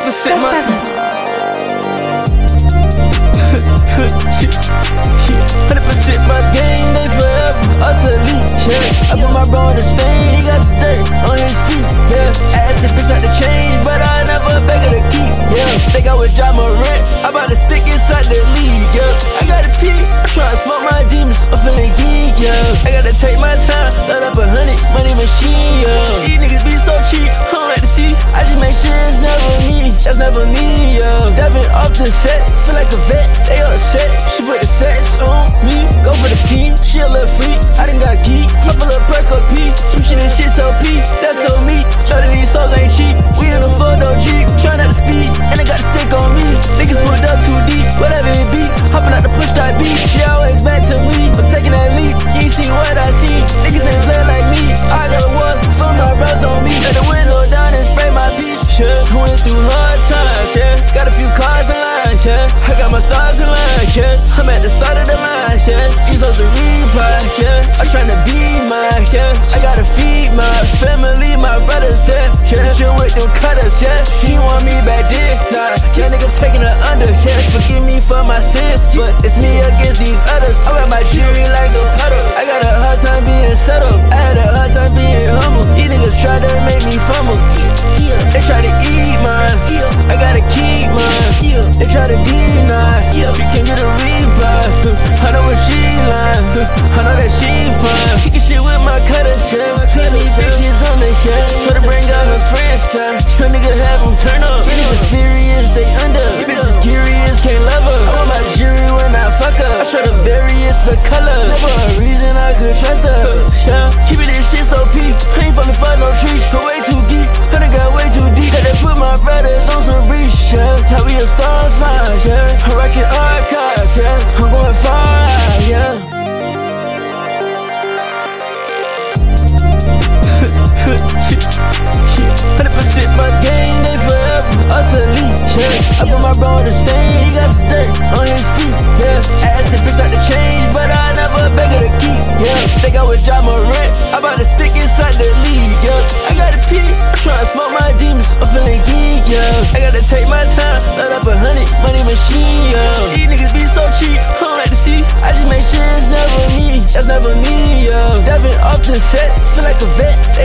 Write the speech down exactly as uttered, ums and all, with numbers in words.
percent my Hundred percent my game, they forever us elite, yeah. I put my bro on the stain, he got some dirt on his feet, yeah. I asked the bitch not to change, but I never beg her to keep, yeah. Think I would drop my rent, I bout to stick inside the league, yeah. I gotta pee, I'm tryna smoke my demons, I'm feeling geek, yeah. I gotta take my time, load up a hundred, money machine, yeah. These niggas be so cheap, I don't like to see, I just make sure it's never me, that's never me, yeah. Devin off the set, feel like a vet, they upset, she put the sex on me, go for the team, she a little freak, I done got geek, cup full of perk up P, switching this shit so P, that's so me, show that these souls ain't cheap, we in a photo Jeep, try not to speed, and they got a stick on me, niggas pulled up too deep, whatever it be, hopping out the push that beat, she always back to me, I'm taking that leap, you ain't see what I see, niggas ain't play like me, I got a one, for my bros on me, let the window down and spray my piece, yeah, went through hard times, yeah, got a few cars in line, yeah, I got my stars in line, yeah, I'm at the start of the line, yeah, these hoes a reply, yeah, I'm tryna be mine, yeah, I gotta feed my family, my brothers, yeah, yeah, chill with them cutters, yeah, she want me back there, nah, yeah, nigga taking her under, yeah, forgive me for my sins, but it's me against these others, I wear my jewelry like a puddle, I got a hard time being settled, I had a hard time being humble, these niggas try to make me fumble, they try to eat mine, I gotta keep mine, they try to deny, you can't get a reply, I know what she lying, I know that she fine, kicking shit with my cutters, yeah, keep me bitches on the shit, try to bring out her friends, yeah, your nigga have them turn up, your niggas furious, they under, your bitches curious, can't love her, I want my jury when I fuck her, I try to various the color, never a reason I could trust her, yeah, keeping this shit so peak, I ain't falling for no trees, her way too geek, I done got way too deep, had to put my brothers on some breach, yeah, now we a star fine, yeah, I rock it archive, yeah, I'm going far, yeah. Hundred percent my game, they forever us elite, yeah. I put my bro on the stain, he got some dirt on his feet, yeah. I asked the bitch not to change, but I never beg her to keep, yeah. Think I would drop my rent, I bout to stick inside the league, yeah. I gotta pee, I'm tryna smoke my demons, I'm feeling geek, yeah. I gotta take my time, load up a hundred, money machine, yeah. These niggas be so cheap, I don't like to see, I just make sure it's never me, that's never me, yeah. Devin off the set, feel like a vet,